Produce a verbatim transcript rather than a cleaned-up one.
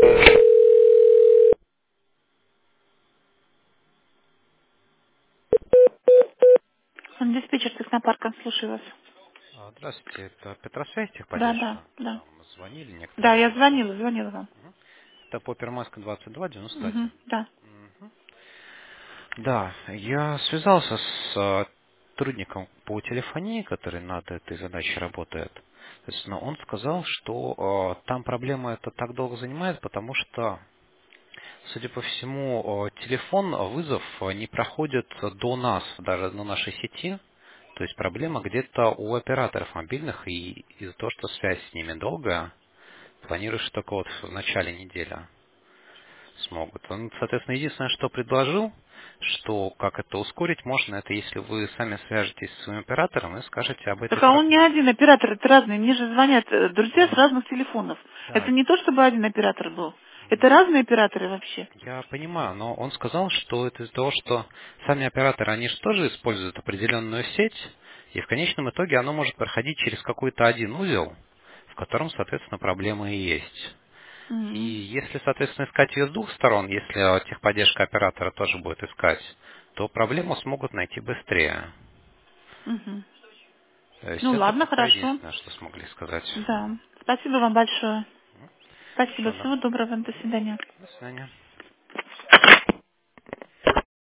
Он диспетчер технопарка, слушаю вас. А, Здравствуйте, это Петросвязь Да, да, техподдержка. да. Там звонили Да, некоторое я время назад. звонила, звонила вам. Мгм. Это по Первомайской двадцать два девяносто Угу, один. да. Мгм. Да, я связался с э, сотрудником по телефонии, который над этой задачей работает. Соответственно, он сказал, что э, там проблема это так долго занимает, потому что, судя по всему, э, телефон, э, вызов э, не проходит до нас, даже на нашей сети. То есть проблема где-то у операторов мобильных, и из-за того, что связь с ними долгая, планирую, что только вот в начале недели смогут. Он, соответственно, единственное, что предложил, что как это ускорить можно, это если вы сами свяжетесь с своим оператором и скажете об этой Так а он не проблеме. один оператор, это разные. Мне же звонят э, друзья с А, разных телефонов. да, Это не то, чтобы один оператор был. Это разные операторы вообще. я понимаю, но он сказал, что это из-за того, что сами операторы, они же тоже используют определенную сеть, и в конечном итоге оно может проходить через какой-то один узел, в котором, соответственно, проблема и есть. И М, если, соответственно, искать ее с двух сторон, если э, техподдержка оператора тоже будет искать, то проблему смогут найти быстрее. мгм. То есть Ну это ладно, пока хорошо. единственное, что смогли сказать. Да. Спасибо вам большое. Спасибо. Хорошо, да. Всего доброго. До свидания. До свидания.